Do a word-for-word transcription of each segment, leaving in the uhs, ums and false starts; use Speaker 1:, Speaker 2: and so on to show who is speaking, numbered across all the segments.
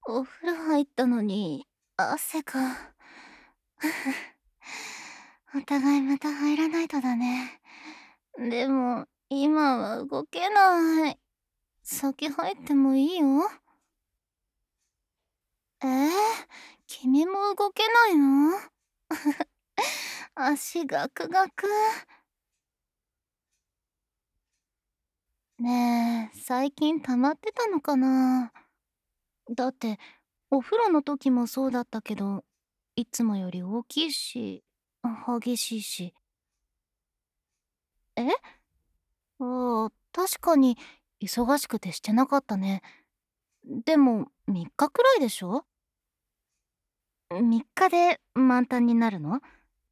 Speaker 1: お風呂入ったのに汗が。お互いまた入らないとだね。でも今は動けない。先入ってもいいよ。えー、君も動けないの？足ガクガク。ねえ、最近溜まってたのかな？だってお風呂の時もそうだったけど、いつもより大きいし、激しいし。え？ああ、確かに忙しくてしてなかったね。でもみっかくらいでしょ？みっかで満タンになるの？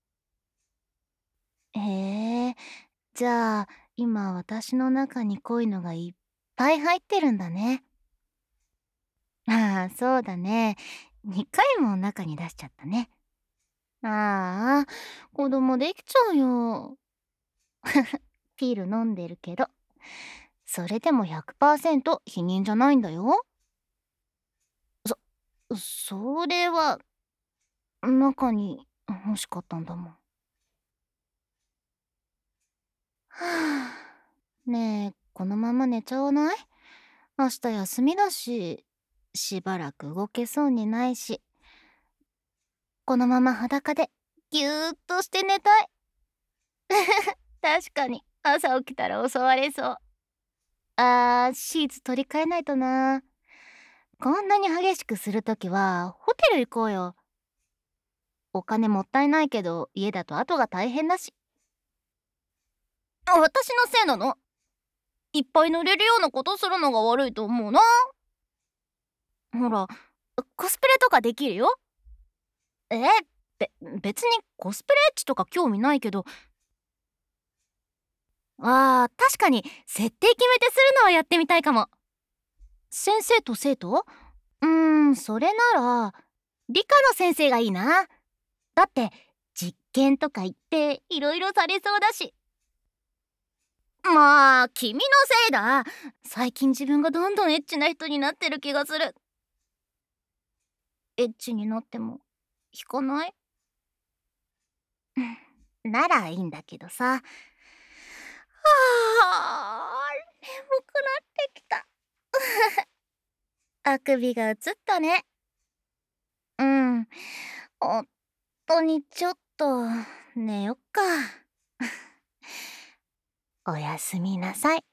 Speaker 1: へえ、じゃあ今私の中に濃いのがいっぱい入ってるんだね。ああ、そうだね。にかいも中に出しちゃったね。ああ、子供できちゃうよ。ピル飲んでるけど、それでもひゃくパーセント否認じゃないんだよ。そ、それは、中に欲しかったんだもん。はあ、ねえ、このまま寝ちゃわない？明日休みだし、しばらく動けそうにないし、このまま裸でぎゅーっとして寝たい。確かに、朝起きたら襲われそう。あー、シーツ取り替えないとな。こんなに激しくするときは、ホテル行こうよ。お金もったいないけど、家だと後が大変だし。私のせいなの？いっぱい塗れるようなことするのが悪いと思うな。ほら、コスプレとかできるよ。え、べ、別にコスプレエッチとか興味ないけど、あー、確かに設定決めてするのはやってみたいかも。先生と生徒？うーん、それなら、理科の先生がいいな。だって、実験とか言っていろいろされそうだし。まあ、君のせいだ。最近自分がどんどんエッチな人になってる気がする。エッチになっても、引かない？ならいいんだけどさ。はあ、眠くなってきた。あくびが映ったね。うん。ほんとにちょっと寝よっか。おやすみなさい。